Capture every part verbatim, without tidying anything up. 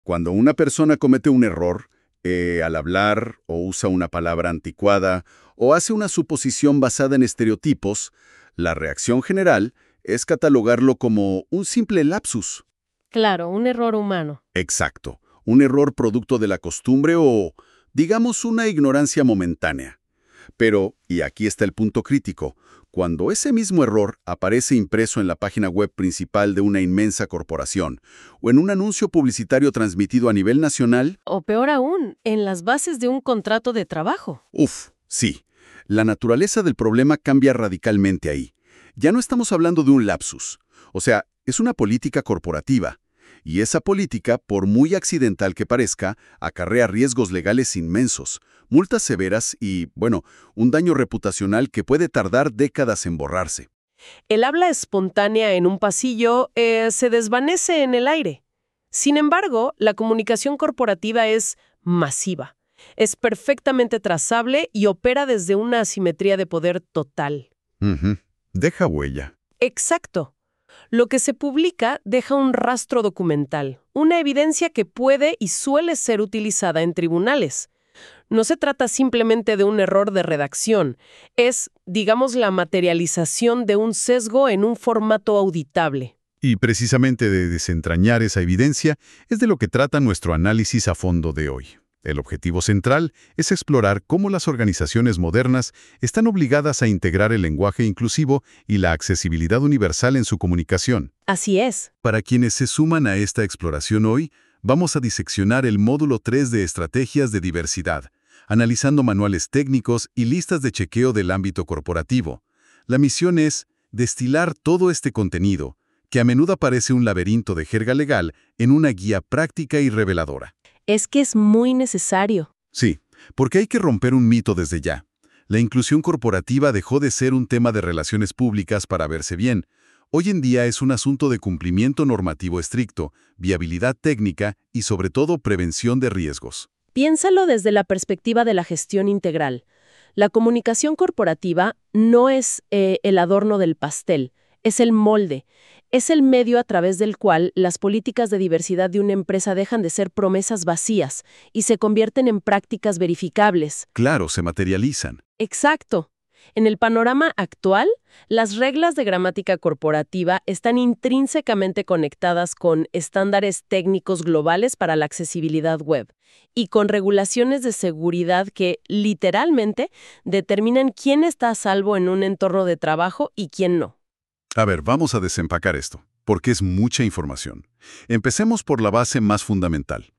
Cuando una persona comete un error, eh, al hablar o usa una palabra anticuada o hace una suposición basada en estereotipos, la reacción general es catalogarlo como un simple lapsus. Claro, un error humano. Exacto, un error producto de la costumbre o, digamos, una ignorancia momentánea. Pero, y aquí está el punto crítico, cuando ese mismo error aparece impreso en la página web principal de una inmensa corporación o en un anuncio publicitario transmitido a nivel nacional, O peor aún, en las bases de un contrato de trabajo. uf, sí, la naturaleza del problema cambia radicalmente ahí. Ya no estamos hablando de un lapsus, o sea, es una política corporativa. Y esa política, por muy accidental que parezca, acarrea riesgos legales inmensos, multas severas y, bueno, un daño reputacional que puede tardar décadas en borrarse. El habla espontánea en un pasillo eh, se desvanece en el aire. Sin embargo, la comunicación corporativa es masiva. Es perfectamente trazable y opera desde una asimetría de poder total. Ujú. Deja huella. Exacto. Lo que se publica deja un rastro documental, una evidencia que puede y suele ser utilizada en tribunales. No se trata simplemente de un error de redacción, es, digamos, la materialización de un sesgo en un formato auditable. Y precisamente de desentrañar esa evidencia es de lo que trata nuestro análisis a fondo de hoy. El objetivo central es explorar cómo las organizaciones modernas están obligadas a integrar el lenguaje inclusivo y la accesibilidad universal en su comunicación. Así es. Para quienes se suman a esta exploración hoy, vamos a diseccionar el módulo tres de Estrategias de Diversidad, analizando manuales técnicos y listas de chequeo del ámbito corporativo. La misión es destilar todo este contenido, que a menudo parece un laberinto de jerga legal, en una guía práctica y reveladora. Es que es muy necesario. Sí, porque hay que romper un mito desde ya. La inclusión corporativa dejó de ser un tema de relaciones públicas para verse bien. Hoy en día es un asunto de cumplimiento normativo estricto, viabilidad técnica y sobre todo prevención de riesgos. Piénsalo desde la perspectiva de la gestión integral. La comunicación corporativa no es eh, el adorno del pastel, es el molde. Es el medio a través del cual las políticas de diversidad de una empresa dejan de ser promesas vacías y se convierten en prácticas verificables. Claro, se materializan. Exacto. En el panorama actual, las reglas de gramática corporativa están intrínsecamente conectadas con estándares técnicos globales para la accesibilidad web y con regulaciones de seguridad que, literalmente, determinan quién está a salvo en un entorno de trabajo y quién no. A ver, vamos a desempacar esto, porque es mucha información. Empecemos por la base más fundamental.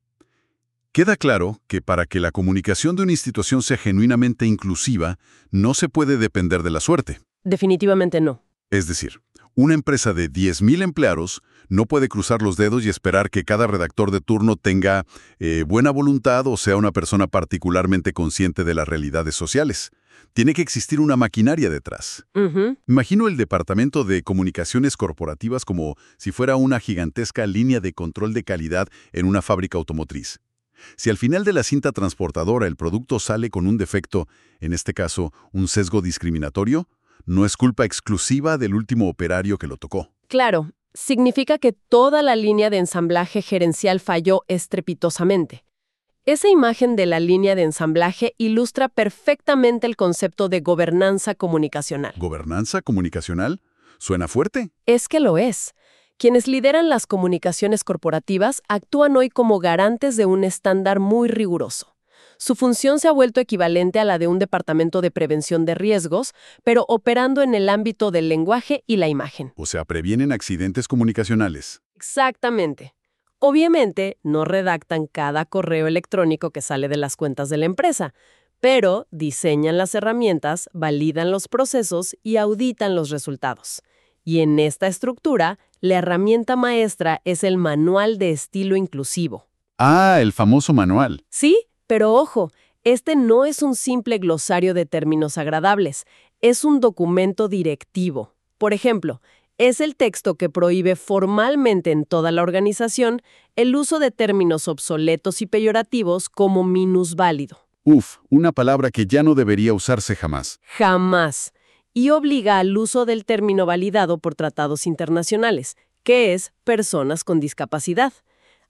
Queda claro que para que la comunicación de una institución sea genuinamente inclusiva, no se puede depender de la suerte. Definitivamente no. Es decir, una empresa de diez mil empleados no puede cruzar los dedos y esperar que cada redactor de turno tenga eh, buena voluntad o sea una persona particularmente consciente de las realidades sociales. Tiene que existir una maquinaria detrás. Uh-huh. Imagino el departamento de comunicaciones corporativas como si fuera una gigantesca línea de control de calidad en una fábrica automotriz. Si al final de la cinta transportadora el producto sale con un defecto, en este caso un sesgo discriminatorio, no es culpa exclusiva del último operario que lo tocó. Claro, significa que toda la línea de ensamblaje gerencial falló estrepitosamente. Esa imagen de la línea de ensamblaje ilustra perfectamente el concepto de gobernanza comunicacional. ¿Gobernanza comunicacional? ¿Suena fuerte? Es que lo es. Quienes lideran las comunicaciones corporativas actúan hoy como garantes de un estándar muy riguroso. Su función se ha vuelto equivalente a la de un departamento de prevención de riesgos, pero operando en el ámbito del lenguaje y la imagen. O sea, previenen accidentes comunicacionales. Exactamente. Obviamente, no redactan cada correo electrónico que sale de las cuentas de la empresa, pero diseñan las herramientas, validan los procesos y auditan los resultados. Y en esta estructura, la herramienta maestra es el Manual de Estilo Inclusivo. Ah, el famoso manual. Sí, pero ojo, este no es un simple glosario de términos agradables, es un documento directivo. Por ejemplo, es el texto que prohíbe formalmente en toda la organización el uso de términos obsoletos y peyorativos como minusválido. Uf, una palabra que ya no debería usarse jamás. Jamás. Y obliga al uso del término validado por tratados internacionales, que es personas con discapacidad.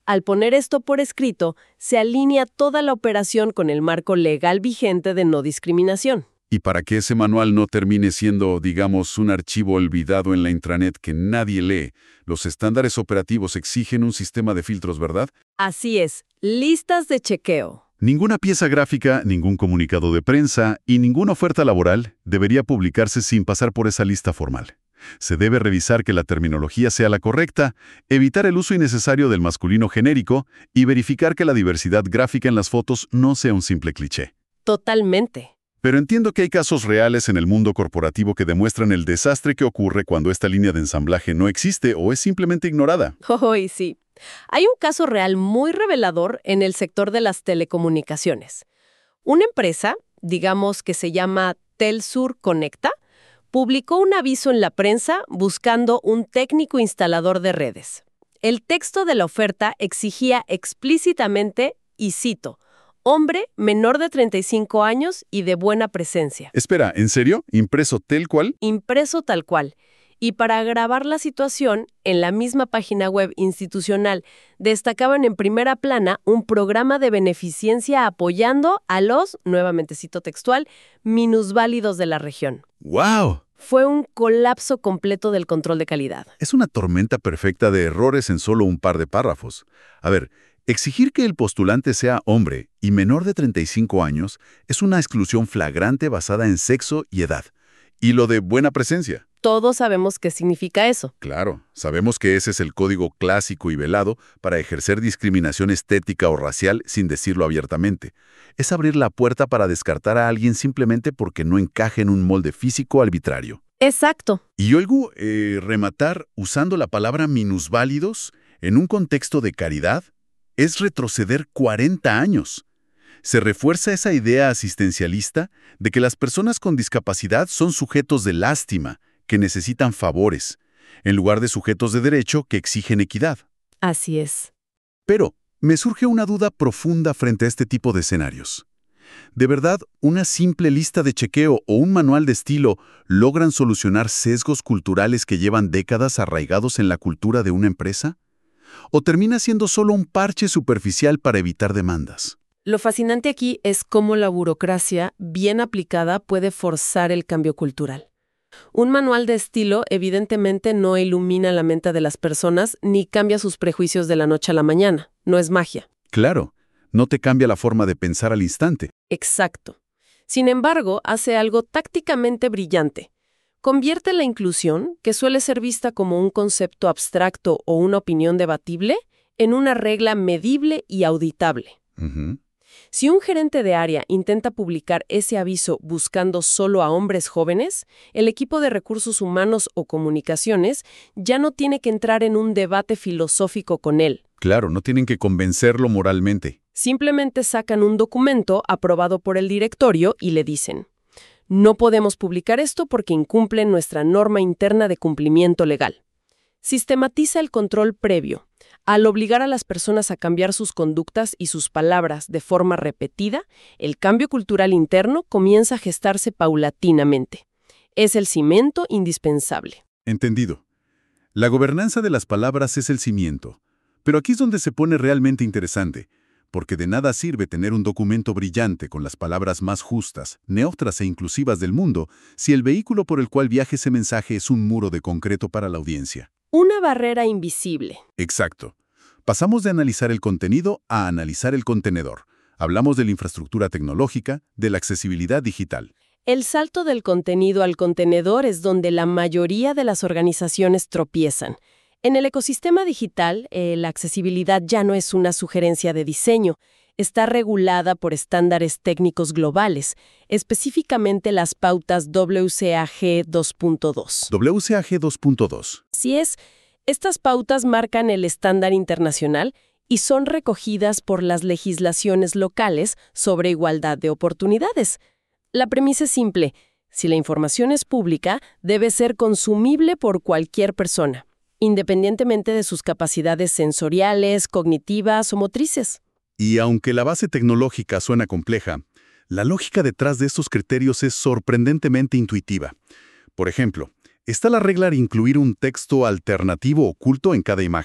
Al poner esto por escrito, se alinea toda la operación con el marco legal vigente de no discriminación. Y para que ese manual no termine siendo, digamos, un archivo olvidado en la intranet que nadie lee, los estándares operativos exigen un sistema de filtros, ¿verdad? Así es, listas de chequeo. Ninguna pieza gráfica, ningún comunicado de prensa y ninguna oferta laboral debería publicarse sin pasar por esa lista formal. Se debe revisar que la terminología sea la correcta, evitar el uso innecesario del masculino genérico y verificar que la diversidad gráfica en las fotos no sea un simple cliché. Totalmente. Pero entiendo que hay casos reales en el mundo corporativo que demuestran el desastre que ocurre cuando esta línea de ensamblaje no existe o es simplemente ignorada. Oh, y sí. Hay un caso real muy revelador en el sector de las telecomunicaciones. Una empresa, digamos que se llama Telsur Conecta, publicó un aviso en la prensa buscando un técnico instalador de redes. El texto de la oferta exigía explícitamente, y cito, hombre menor de treinta y cinco años y de buena presencia. Espera, ¿en serio? ¿Impreso tal cual? Impreso tal cual. Y para agravar la situación, en la misma página web institucional destacaban en primera plana un programa de beneficencia apoyando a los, nuevamente cito textual, minusválidos de la región. ¡Wow! Fue un colapso completo del control de calidad. Es una tormenta perfecta de errores en solo un par de párrafos. A ver, exigir que el postulante sea hombre y menor de treinta y cinco años es una exclusión flagrante basada en sexo y edad. Y lo de buena presencia. Todos sabemos qué significa eso. Claro, sabemos que ese es el código clásico y velado para ejercer discriminación estética o racial sin decirlo abiertamente. Es abrir la puerta para descartar a alguien simplemente porque no encaje en un molde físico arbitrario. Exacto. Y luego, eh, rematar usando la palabra minusválidos en un contexto de caridad es retroceder cuarenta años. Se refuerza esa idea asistencialista de que las personas con discapacidad son sujetos de lástima, que necesitan favores, en lugar de sujetos de derecho que exigen equidad. Así es. Pero me surge una duda profunda frente a este tipo de escenarios. ¿De verdad una simple lista de chequeo o un manual de estilo logran solucionar sesgos culturales que llevan décadas arraigados en la cultura de una empresa? ¿O termina siendo solo un parche superficial para evitar demandas? Lo fascinante aquí es cómo la burocracia, bien aplicada, puede forzar el cambio cultural. Un manual de estilo evidentemente no ilumina la mente de las personas ni cambia sus prejuicios de la noche a la mañana. No es magia. Claro, no te cambia la forma de pensar al instante. Exacto. Sin embargo, hace algo tácticamente brillante. Convierte la inclusión, que suele ser vista como un concepto abstracto o una opinión debatible, en una regla medible y auditable. Uh-huh. Si un gerente de área intenta publicar ese aviso buscando solo a hombres jóvenes, el equipo de recursos humanos o comunicaciones ya no tiene que entrar en un debate filosófico con él. Claro, no tienen que convencerlo moralmente. Simplemente sacan un documento aprobado por el directorio y le dicen, no podemos publicar esto porque incumple nuestra norma interna de cumplimiento legal. Sistematiza el control previo. Al obligar a las personas a cambiar sus conductas y sus palabras de forma repetida, el cambio cultural interno comienza a gestarse paulatinamente. Es el cimiento indispensable. Entendido. La gobernanza de las palabras es el cimiento. Pero aquí es donde se pone realmente interesante, porque de nada sirve tener un documento brillante con las palabras más justas, neutras e inclusivas del mundo, si el vehículo por el cual viaje ese mensaje es un muro de concreto para la audiencia. Una barrera invisible. Exacto. Pasamos de analizar el contenido a analizar el contenedor. Hablamos de la infraestructura tecnológica, de la accesibilidad digital. El salto del contenido al contenedor es donde la mayoría de las organizaciones tropiezan. En el ecosistema digital, eh, la accesibilidad ya no es una sugerencia de diseño. Está regulada por estándares técnicos globales, específicamente las pautas W C A G dos punto dos. W C A G dos punto dos. Así es, estas pautas marcan el estándar internacional y son recogidas por las legislaciones locales sobre igualdad de oportunidades. La premisa es simple: si la información es pública, debe ser consumible por cualquier persona, independientemente de sus capacidades sensoriales, cognitivas o motrices. Y aunque la base tecnológica suena compleja, la lógica detrás de estos criterios es sorprendentemente intuitiva. Por ejemplo, está la regla de incluir un texto alternativo oculto en cada imagen.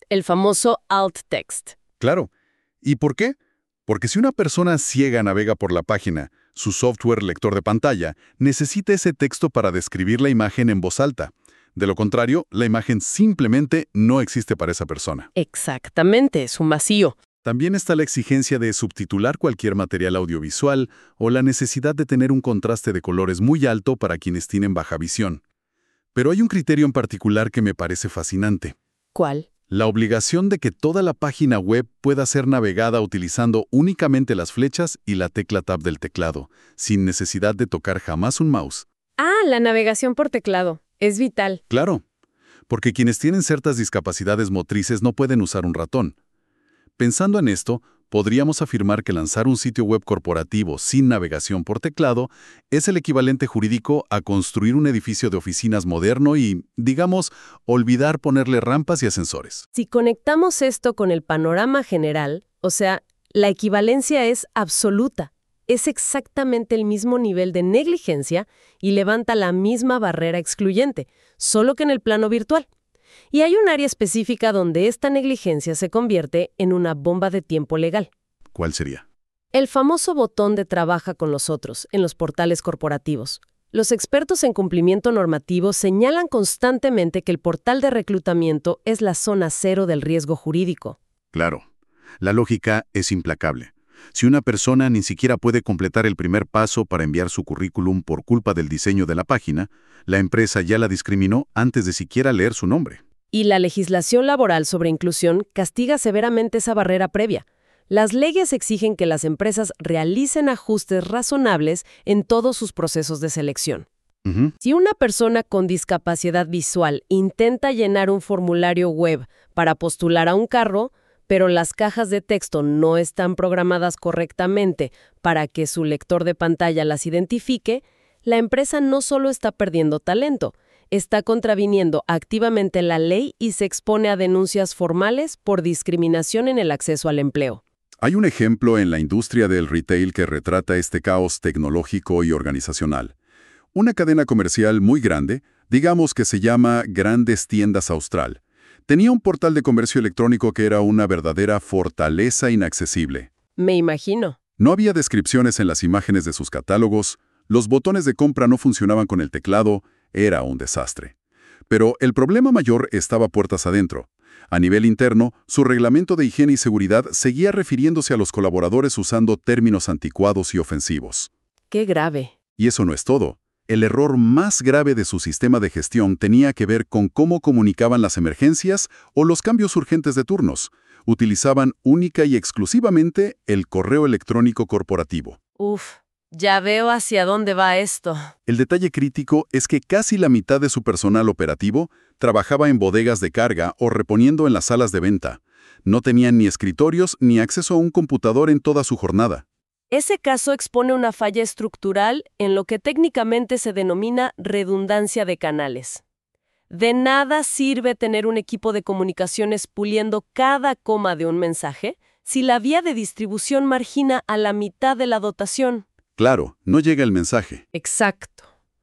el famoso alt text. Claro. ¿Y por qué? Porque si una persona ciega navega por la página, su software lector de pantalla necesita ese texto para describir la imagen en voz alta. De lo contrario, la imagen simplemente no existe para esa persona. Exactamente, es un vacío. También está la exigencia de subtitular cualquier material audiovisual o la necesidad de tener un contraste de colores muy alto para quienes tienen baja visión. Pero hay un criterio en particular que me parece fascinante. ¿Cuál? La obligación de que toda la página web pueda ser navegada utilizando únicamente las flechas y la tecla Tab del teclado, sin necesidad de tocar jamás un mouse. Ah, la navegación por teclado. Es vital. Claro, porque quienes tienen ciertas discapacidades motrices no pueden usar un ratón. Pensando en esto, podríamos afirmar que lanzar un sitio web corporativo sin navegación por teclado es el equivalente jurídico a construir un edificio de oficinas moderno y, digamos, olvidar ponerle rampas y ascensores. Si conectamos esto con el panorama general, o sea, la equivalencia es absoluta. Es exactamente el mismo nivel de negligencia y levanta la misma barrera excluyente, solo que en el plano virtual. Y hay un área específica donde esta negligencia se convierte en una bomba de tiempo legal. ¿Cuál sería? El famoso botón de trabaja con los otros en los portales corporativos. Los expertos en cumplimiento normativo señalan constantemente que el portal de reclutamiento es la zona cero del riesgo jurídico. Claro. La lógica es implacable. Si una persona ni siquiera puede completar el primer paso para enviar su currículum por culpa del diseño de la página, la empresa ya la discriminó antes de siquiera leer su nombre. Y la legislación laboral sobre inclusión castiga severamente esa barrera previa. Las leyes exigen que las empresas realicen ajustes razonables en todos sus procesos de selección. Uh-huh. Si una persona con discapacidad visual intenta llenar un formulario web para postular a un cargo, pero las cajas de texto no están programadas correctamente para que su lector de pantalla las identifique, la empresa no solo está perdiendo talento, está contraviniendo activamente la ley y se expone a denuncias formales por discriminación en el acceso al empleo. Hay un ejemplo en la industria del retail que retrata este caos tecnológico y organizacional. Una cadena comercial muy grande, digamos que se llama Grandes Tiendas Austral, tenía un portal de comercio electrónico que era una verdadera fortaleza inaccesible. Me imagino. No había descripciones en las imágenes de sus catálogos, los botones de compra no funcionaban con el teclado, era un desastre. Pero el problema mayor estaba puertas adentro. A nivel interno, su reglamento de higiene y seguridad seguía refiriéndose a los colaboradores usando términos anticuados y ofensivos. ¡Qué grave! Y eso no es todo. El error más grave de su sistema de gestión tenía que ver con cómo comunicaban las emergencias o los cambios urgentes de turnos. Utilizaban única y exclusivamente el correo electrónico corporativo. Uf, ya veo hacia dónde va esto. El detalle crítico es que casi la mitad de su personal operativo trabajaba en bodegas de carga o reponiendo en las salas de venta. No tenían ni escritorios ni acceso a un computador en toda su jornada. Ese caso expone una falla estructural en lo que técnicamente se denomina redundancia de canales. De nada sirve tener un equipo de comunicaciones puliendo cada coma de un mensaje si la vía de distribución margina a la mitad de la dotación. Claro, no llega el mensaje. Exacto.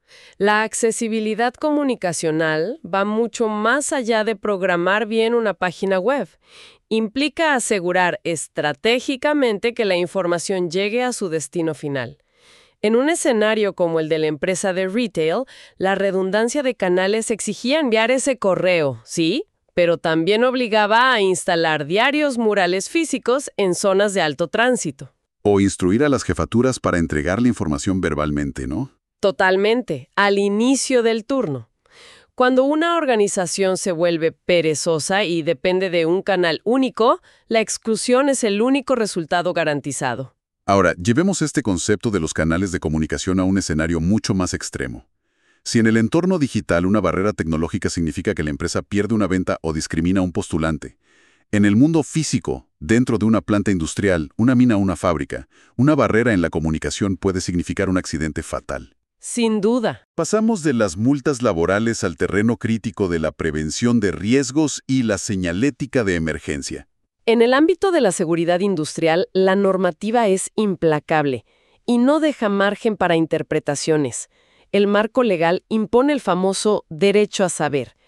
La accesibilidad comunicacional va mucho más allá de programar bien una página web. Implica asegurar estratégicamente que la información llegue a su destino final. En un escenario como el de la empresa de retail, la redundancia de canales exigía enviar ese correo, ¿sí? Pero también obligaba a instalar diarios murales físicos en zonas de alto tránsito. O instruir a las jefaturas para entregar la información verbalmente, ¿no? Totalmente, al inicio del turno. Cuando una organización se vuelve perezosa y depende de un canal único, la exclusión es el único resultado garantizado. Ahora, llevemos este concepto de los canales de comunicación a un escenario mucho más extremo. Si en el entorno digital una barrera tecnológica significa que la empresa pierde una venta o discrimina a un postulante, en el mundo físico, dentro de una planta industrial, una mina o una fábrica, una barrera en la comunicación puede significar un accidente fatal. Sin duda. Pasamos de las multas laborales al terreno crítico de la prevención de riesgos y la señalética de emergencia. En el ámbito de la seguridad industrial, la normativa es implacable y no deja margen para interpretaciones. El marco legal impone el famoso derecho a saber.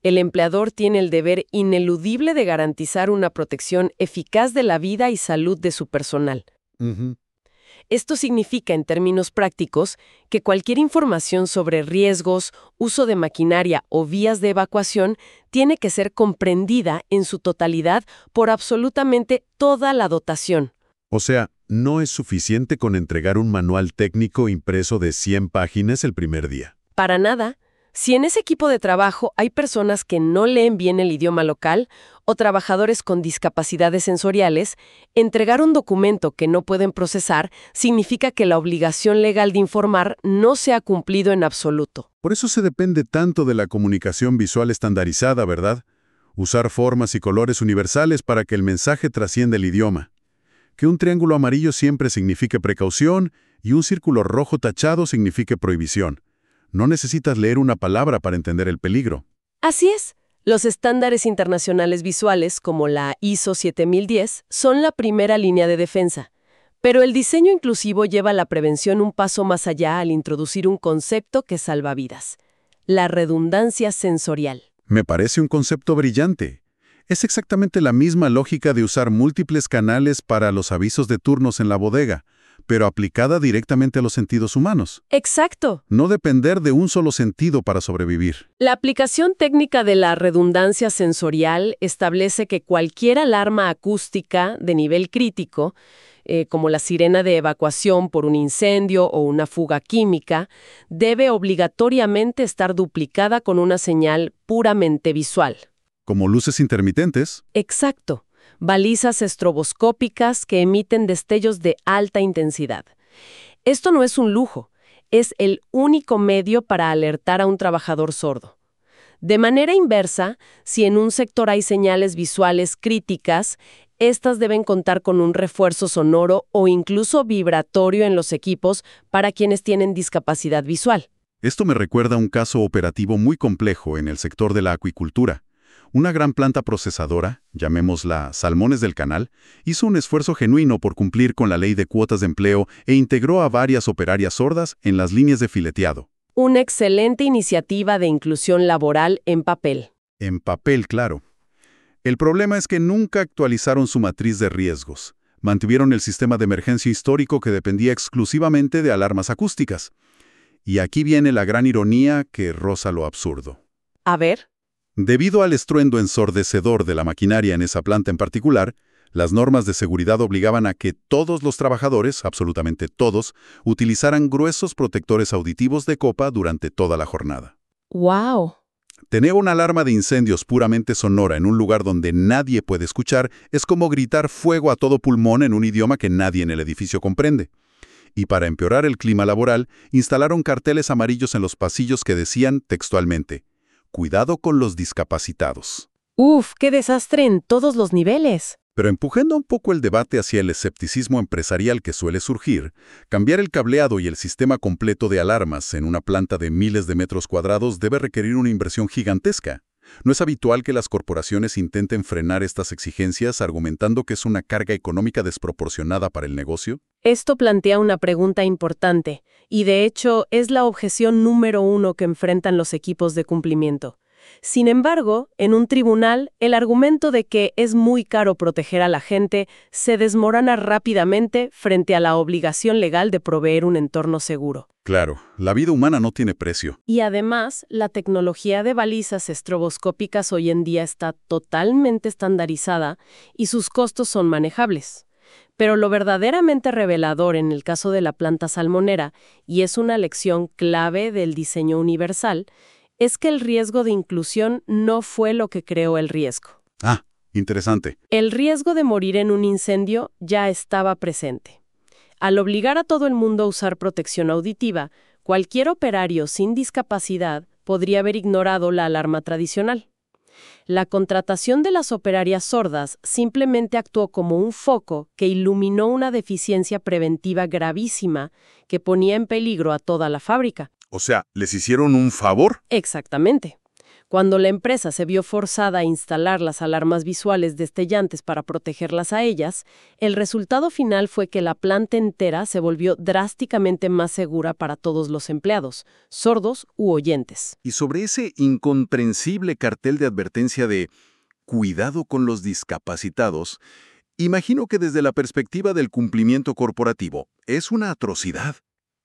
El empleador tiene el deber ineludible de garantizar una protección eficaz de la vida y salud de su personal. Ujú. Esto significa, en términos prácticos, que cualquier información sobre riesgos, uso de maquinaria o vías de evacuación tiene que ser comprendida en su totalidad por absolutamente toda la dotación. O sea, no es suficiente con entregar un manual técnico impreso de cien páginas el primer día. Para nada. Si en ese equipo de trabajo hay personas que no leen bien el idioma local o trabajadores con discapacidades sensoriales, entregar un documento que no pueden procesar significa que la obligación legal de informar no se ha cumplido en absoluto. Por eso se depende tanto de la comunicación visual estandarizada, ¿verdad? Usar formas y colores universales para que el mensaje trascienda el idioma. Que un triángulo amarillo siempre signifique precaución y un círculo rojo tachado signifique prohibición. No necesitas leer una palabra para entender el peligro. Así es. Los estándares internacionales visuales, como la I S O siete mil diez, son la primera línea de defensa. Pero el diseño inclusivo lleva la prevención un paso más allá al introducir un concepto que salva vidas: la redundancia sensorial. Me parece un concepto brillante. Es exactamente la misma lógica de usar múltiples canales para los avisos de turnos en la bodega, pero aplicada directamente a los sentidos humanos. Exacto. No depender de un solo sentido para sobrevivir. La aplicación técnica de la redundancia sensorial establece que cualquier alarma acústica de nivel crítico, eh, como la sirena de evacuación por un incendio o una fuga química, debe obligatoriamente estar duplicada con una señal puramente visual. Como luces intermitentes. Exacto. Balizas estroboscópicas que emiten destellos de alta intensidad. Esto no es un lujo, es el único medio para alertar a un trabajador sordo. De manera inversa, si en un sector hay señales visuales críticas, estas deben contar con un refuerzo sonoro o incluso vibratorio en los equipos para quienes tienen discapacidad visual. Esto me recuerda a un caso operativo muy complejo en el sector de la acuicultura. Una gran planta procesadora, llamémosla Salmones del Canal, hizo un esfuerzo genuino por cumplir con la ley de cuotas de empleo e integró a varias operarias sordas en las líneas de fileteado. Una excelente iniciativa de inclusión laboral en papel. En papel, claro. El problema es que nunca actualizaron su matriz de riesgos. Mantuvieron el sistema de emergencia histórico que dependía exclusivamente de alarmas acústicas. Y aquí viene la gran ironía que roza lo absurdo. A ver. Debido al estruendo ensordecedor de la maquinaria en esa planta en particular, las normas de seguridad obligaban a que todos los trabajadores, absolutamente todos, utilizaran gruesos protectores auditivos de copa durante toda la jornada. ¡Wow! Tener una alarma de incendios puramente sonora en un lugar donde nadie puede escuchar es como gritar fuego a todo pulmón en un idioma que nadie en el edificio comprende. Y para empeorar el clima laboral, instalaron carteles amarillos en los pasillos que decían textualmente: cuidado con los discapacitados. ¡Uf! ¡Qué desastre en todos los niveles! Pero empujando un poco el debate hacia el escepticismo empresarial que suele surgir, cambiar el cableado y el sistema completo de alarmas en una planta de miles de metros cuadrados debe requerir una inversión gigantesca. ¿No es habitual que las corporaciones intenten frenar estas exigencias argumentando que es una carga económica desproporcionada para el negocio? Esto plantea una pregunta importante, y de hecho es la objeción número uno que enfrentan los equipos de cumplimiento. Sin embargo, en un tribunal, el argumento de que es muy caro proteger a la gente se desmorona rápidamente frente a la obligación legal de proveer un entorno seguro. Claro, la vida humana no tiene precio. Y además, la tecnología de balizas estroboscópicas hoy en día está totalmente estandarizada y sus costos son manejables. Pero lo verdaderamente revelador en el caso de la planta salmonera, y es una lección clave del diseño universal, es que el riesgo de inclusión no fue lo que creó el riesgo. Ah, interesante. El riesgo de morir en un incendio ya estaba presente. Al obligar a todo el mundo a usar protección auditiva, cualquier operario sin discapacidad podría haber ignorado la alarma tradicional. La contratación de las operarias sordas simplemente actuó como un foco que iluminó una deficiencia preventiva gravísima que ponía en peligro a toda la fábrica. O sea, ¿les hicieron un favor? Exactamente. Cuando la empresa se vio forzada a instalar las alarmas visuales destellantes para protegerlas a ellas, el resultado final fue que la planta entera se volvió drásticamente más segura para todos los empleados, sordos u oyentes. Y sobre ese incomprensible cartel de advertencia de «Cuidado con los discapacitados», imagino que desde la perspectiva del cumplimiento corporativo, es una atrocidad.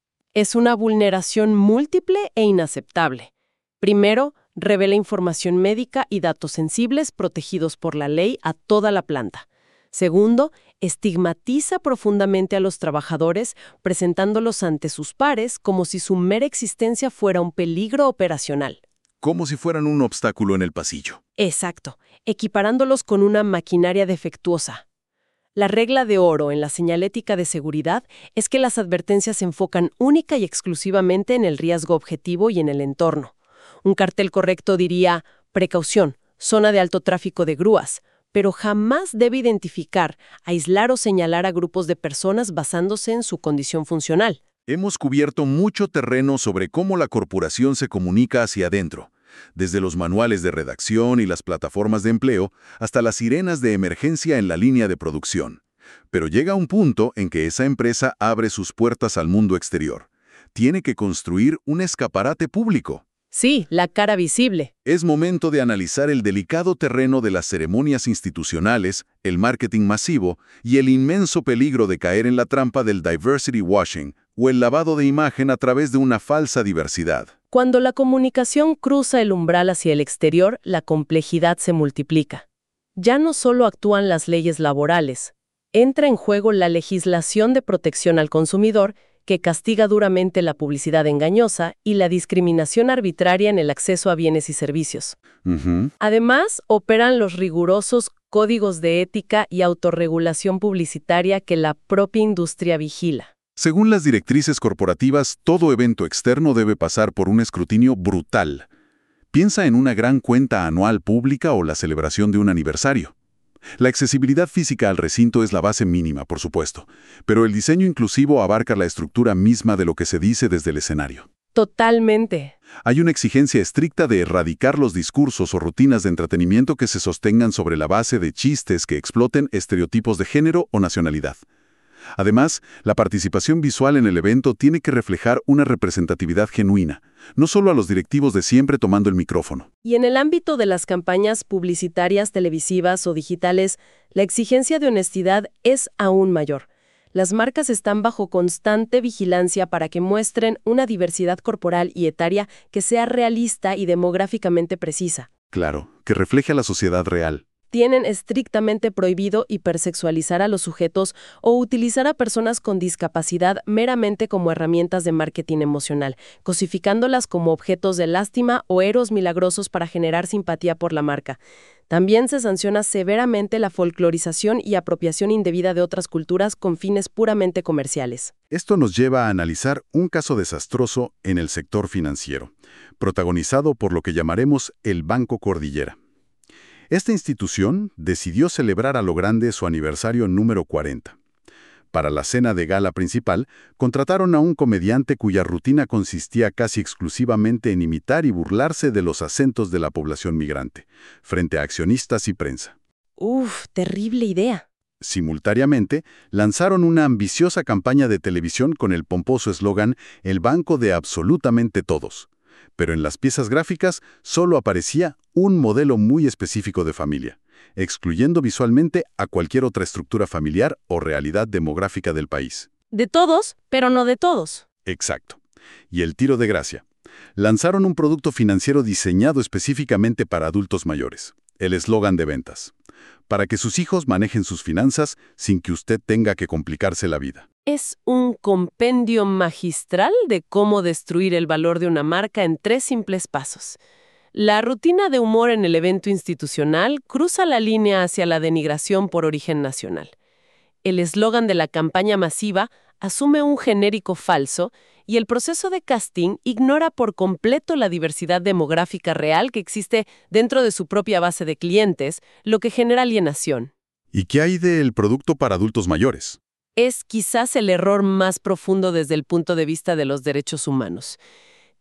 Es una vulneración múltiple e inaceptable. Primero, revela información médica y datos sensibles protegidos por la ley a toda la planta. Segundo, estigmatiza profundamente a los trabajadores, presentándolos ante sus pares como si su mera existencia fuera un peligro operacional. Como si fueran un obstáculo en el pasillo. Exacto, equiparándolos con una maquinaria defectuosa. La regla de oro en la señalética de seguridad es que las advertencias se enfocan única y exclusivamente en el riesgo objetivo y en el entorno. Un cartel correcto diría, precaución, zona de alto tráfico de grúas, pero jamás debe identificar, aislar o señalar a grupos de personas basándose en su condición funcional. Hemos cubierto mucho terreno sobre cómo la corporación se comunica hacia adentro, desde los manuales de redacción y las plataformas de empleo hasta las sirenas de emergencia en la línea de producción. Pero llega un punto en que esa empresa abre sus puertas al mundo exterior. Tiene que construir un escaparate público. Sí, la cara visible. Es momento de analizar el delicado terreno de las ceremonias institucionales, el marketing masivo y el inmenso peligro de caer en la trampa del diversity washing o el lavado de imagen a través de una falsa diversidad. Cuando la comunicación cruza el umbral hacia el exterior, la complejidad se multiplica. Ya no solo actúan las leyes laborales, entra en juego la legislación de protección al consumidor, que castiga duramente la publicidad engañosa y la discriminación arbitraria en el acceso a bienes y servicios. Uh-huh. Además, operan los rigurosos códigos de ética y autorregulación publicitaria que la propia industria vigila. Según las directrices corporativas, todo evento externo debe pasar por un escrutinio brutal. Piensa en una gran cuenta anual pública o la celebración de un aniversario. La accesibilidad física al recinto es la base mínima, por supuesto, pero el diseño inclusivo abarca la estructura misma de lo que se dice desde el escenario. Totalmente. Hay una exigencia estricta de erradicar los discursos o rutinas de entretenimiento que se sostengan sobre la base de chistes que exploten estereotipos de género o nacionalidad. Además, la participación visual en el evento tiene que reflejar una representatividad genuina, no solo a los directivos de siempre tomando el micrófono. Y en el ámbito de las campañas publicitarias, televisivas o digitales, la exigencia de honestidad es aún mayor. Las marcas están bajo constante vigilancia para que muestren una diversidad corporal y etaria que sea realista y demográficamente precisa. Claro, que refleje a la sociedad real. Tienen estrictamente prohibido hipersexualizar a los sujetos o utilizar a personas con discapacidad meramente como herramientas de marketing emocional, cosificándolas como objetos de lástima o héroes milagrosos para generar simpatía por la marca. También se sanciona severamente la folclorización y apropiación indebida de otras culturas con fines puramente comerciales. Esto nos lleva a analizar un caso desastroso en el sector financiero, protagonizado por lo que llamaremos el Banco Cordillera. Esta institución decidió celebrar a lo grande su aniversario número cuarenta. Para la cena de gala principal, contrataron a un comediante cuya rutina consistía casi exclusivamente en imitar y burlarse de los acentos de la población migrante, frente a accionistas y prensa. Uf, terrible idea. Simultáneamente, lanzaron una ambiciosa campaña de televisión con el pomposo eslogan «El banco de absolutamente todos». Pero en las piezas gráficas solo aparecía un modelo muy específico de familia, excluyendo visualmente a cualquier otra estructura familiar o realidad demográfica del país. De todos, pero no de todos. Exacto. Y el tiro de gracia. Lanzaron un producto financiero diseñado específicamente para adultos mayores. El eslogan de ventas. Para que sus hijos manejen sus finanzas sin que usted tenga que complicarse la vida. Es un compendio magistral de cómo destruir el valor de una marca en tres simples pasos. La rutina de humor en el evento institucional cruza la línea hacia la denigración por origen nacional. El eslogan de la campaña masiva asume un genérico falso y el proceso de casting ignora por completo la diversidad demográfica real que existe dentro de su propia base de clientes, lo que genera alienación. ¿Y qué hay del producto para adultos mayores? Es quizás el error más profundo desde el punto de vista de los derechos humanos.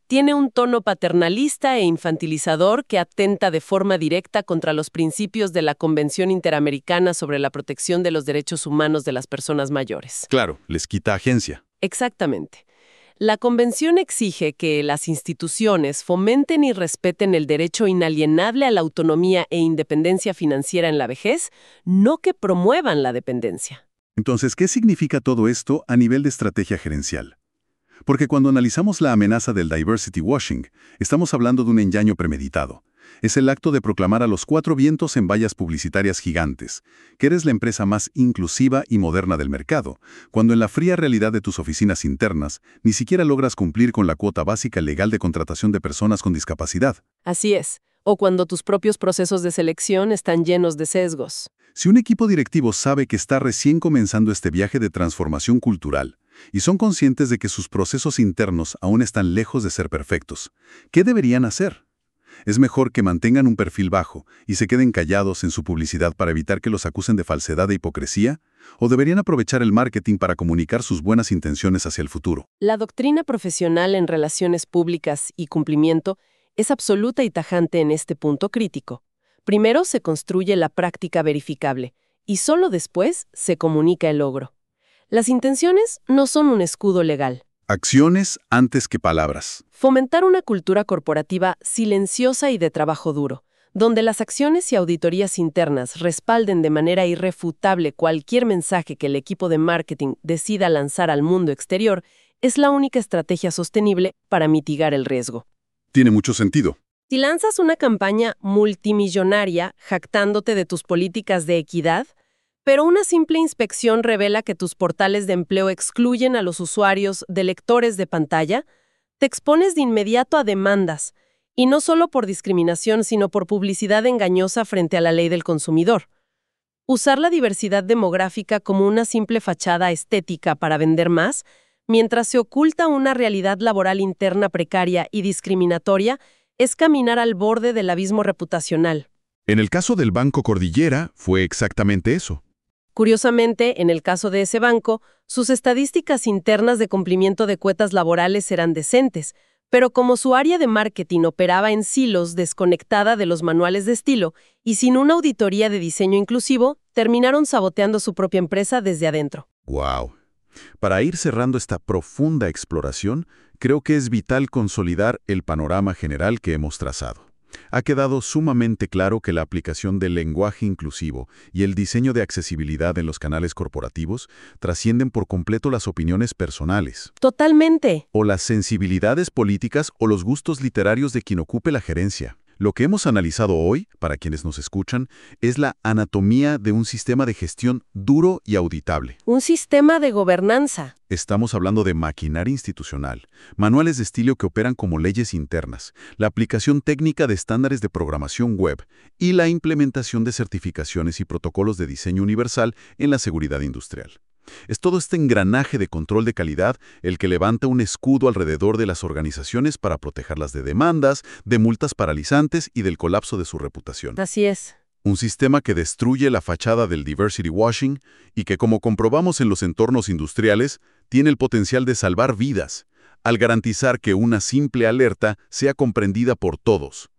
Tiene un tono paternalista e infantilizador que atenta de forma directa contra los principios de la Convención Interamericana sobre la Protección de los Derechos Humanos de las Personas Mayores. Claro, les quita agencia. Exactamente. La Convención exige que las instituciones fomenten y respeten el derecho inalienable a la autonomía e independencia financiera en la vejez, no que promuevan la dependencia. Entonces, ¿qué significa todo esto a nivel de estrategia gerencial? Porque cuando analizamos la amenaza del diversity washing, estamos hablando de un engaño premeditado. Es el acto de proclamar a los cuatro vientos en vallas publicitarias gigantes, que eres la empresa más inclusiva y moderna del mercado, cuando en la fría realidad de tus oficinas internas ni siquiera logras cumplir con la cuota básica legal de contratación de personas con discapacidad. Así es. O cuando tus propios procesos de selección están llenos de sesgos. Si un equipo directivo sabe que está recién comenzando este viaje de transformación cultural, y son conscientes de que sus procesos internos aún están lejos de ser perfectos, ¿qué deberían hacer? ¿Es mejor que mantengan un perfil bajo y se queden callados en su publicidad para evitar que los acusen de falsedad e hipocresía? ¿O deberían aprovechar el marketing para comunicar sus buenas intenciones hacia el futuro? La doctrina profesional en relaciones públicas y cumplimiento es absoluta y tajante en este punto crítico. Primero se construye la práctica verificable y solo después se comunica el logro. Las intenciones no son un escudo legal. Acciones antes que palabras. Fomentar una cultura corporativa silenciosa y de trabajo duro, donde las acciones y auditorías internas respalden de manera irrefutable cualquier mensaje que el equipo de marketing decida lanzar al mundo exterior, es la única estrategia sostenible para mitigar el riesgo. Tiene mucho sentido. Si lanzas una campaña multimillonaria jactándote de tus políticas de equidad, pero una simple inspección revela que tus portales de empleo excluyen a los usuarios de lectores de pantalla, te expones de inmediato a demandas, y no solo por discriminación, sino por publicidad engañosa frente a la ley del consumidor. Usar la diversidad demográfica como una simple fachada estética para vender más, mientras se oculta una realidad laboral interna precaria y discriminatoria, es caminar al borde del abismo reputacional. En el caso del Banco Cordillera, fue exactamente eso. Curiosamente, en el caso de ese banco, sus estadísticas internas de cumplimiento de cuotas laborales eran decentes, pero como su área de marketing operaba en silos desconectada de los manuales de estilo y sin una auditoría de diseño inclusivo, terminaron saboteando su propia empresa desde adentro. ¡Wow! Para ir cerrando esta profunda exploración, creo que es vital consolidar el panorama general que hemos trazado. Ha quedado sumamente claro que la aplicación del lenguaje inclusivo y el diseño de accesibilidad en los canales corporativos trascienden por completo las opiniones personales. Totalmente. O las sensibilidades políticas o los gustos literarios de quien ocupe la gerencia. Lo que hemos analizado hoy, para quienes nos escuchan, es la anatomía de un sistema de gestión duro y auditable. Un sistema de gobernanza. Estamos hablando de maquinaria institucional, manuales de estilo que operan como leyes internas, la aplicación técnica de estándares de programación web y la implementación de certificaciones y protocolos de diseño universal en la seguridad industrial. Es todo este engranaje de control de calidad el que levanta un escudo alrededor de las organizaciones para protegerlas de demandas, de multas paralizantes y del colapso de su reputación. Así es. Un sistema que destruye la fachada del diversity washing y que, como comprobamos en los entornos industriales, tiene el potencial de salvar vidas, al garantizar que una simple alerta sea comprendida por todos.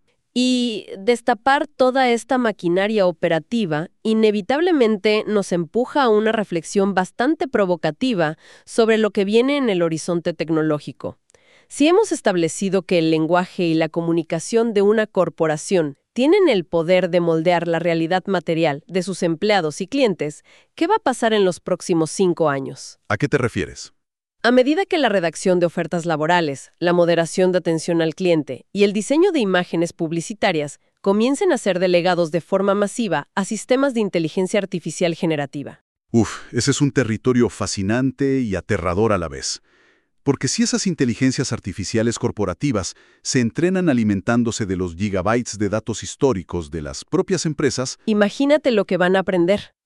Y destapar toda esta maquinaria operativa inevitablemente nos empuja a una reflexión bastante provocativa sobre lo que viene en el horizonte tecnológico. Si hemos establecido que el lenguaje y la comunicación de una corporación tienen el poder de moldear la realidad material de sus empleados y clientes, ¿qué va a pasar en los próximos cinco años? ¿A qué te refieres? A medida que la redacción de ofertas laborales, la moderación de atención al cliente y el diseño de imágenes publicitarias comiencen a ser delegados de forma masiva a sistemas de inteligencia artificial generativa. Uf, ese es un territorio fascinante y aterrador a la vez. Porque si esas inteligencias artificiales corporativas se entrenan alimentándose de los gigabytes de datos históricos de las propias empresas, imagínate lo que van a aprender.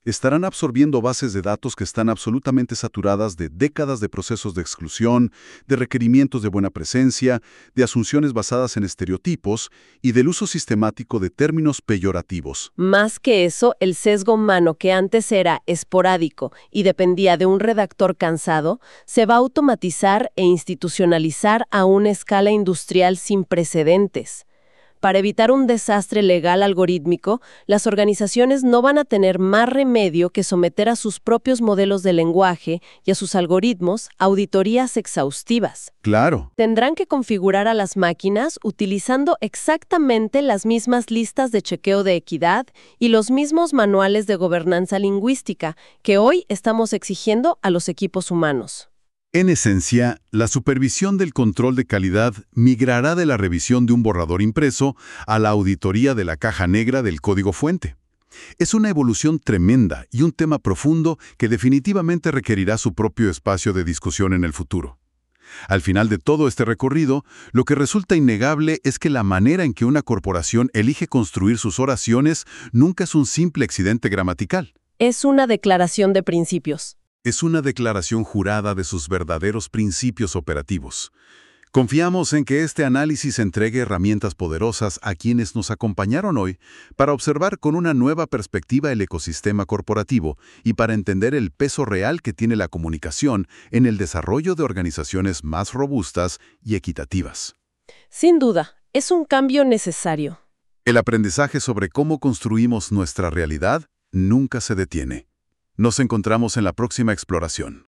Estarán absorbiendo bases de datos que están absolutamente saturadas de décadas de procesos de exclusión, de requerimientos de buena presencia, de asunciones basadas en estereotipos y del uso sistemático de términos peyorativos. Más que eso, el sesgo humano, que antes era esporádico y dependía de un redactor cansado, se va a automatizar e institucionalizar a una escala industrial sin precedentes. Para evitar un desastre legal algorítmico, las organizaciones no van a tener más remedio que someter a sus propios modelos de lenguaje y a sus algoritmos auditorías exhaustivas. Claro. Tendrán que configurar a las máquinas utilizando exactamente las mismas listas de chequeo de equidad y los mismos manuales de gobernanza lingüística que hoy estamos exigiendo a los equipos humanos. En esencia, la supervisión del control de calidad migrará de la revisión de un borrador impreso a la auditoría de la caja negra del código fuente. Es una evolución tremenda y un tema profundo que definitivamente requerirá su propio espacio de discusión en el futuro. Al final de todo este recorrido, lo que resulta innegable es que la manera en que una corporación elige construir sus oraciones nunca es un simple accidente gramatical. Es una declaración de principios. Es una declaración jurada de sus verdaderos principios operativos. Confiamos en que este análisis entregue herramientas poderosas a quienes nos acompañaron hoy para observar con una nueva perspectiva el ecosistema corporativo y para entender el peso real que tiene la comunicación en el desarrollo de organizaciones más robustas y equitativas. Sin duda, es un cambio necesario. El aprendizaje sobre cómo construimos nuestra realidad nunca se detiene. Nos encontramos en la próxima exploración.